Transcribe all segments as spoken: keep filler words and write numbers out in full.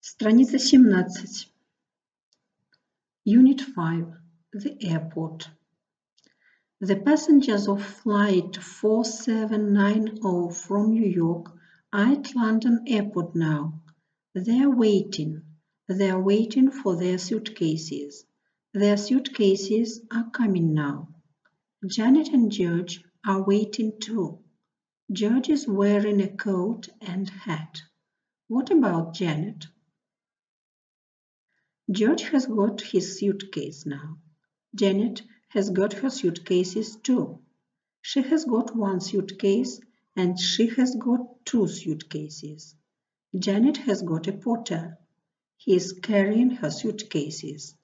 Страница семнадцать. Unit five. The airport. The passengers of flight four seven nine zero from New York are at London Airport now. They are waiting. They are waiting for their suitcases. Their suitcases are coming now. Janet and George are waiting too. George is wearing a coat and hat. What about Janet? George has got his suitcase now. Janet has got her suitcases too. She has got one suitcase and she has got two suitcases. Janet has got a porter. He is carrying her suitcases.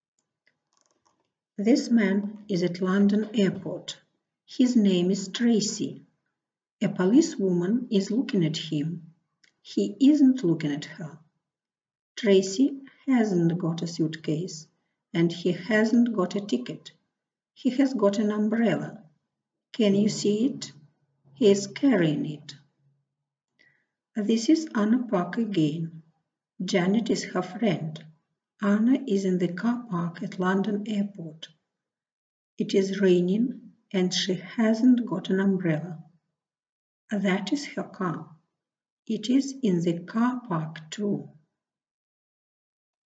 This man is at London Airport. His name is Tracy. A policewoman is looking at him. He isn't looking at her. Tracy hasn't got a suitcase and he hasn't got a ticket. He has got an umbrella. Can you see it? He is carrying it. This is Anna Park again. Janet is her friend. Anna is in the car park at London Airport. It is raining and she hasn't got an umbrella. That is her car. It is in the car park too.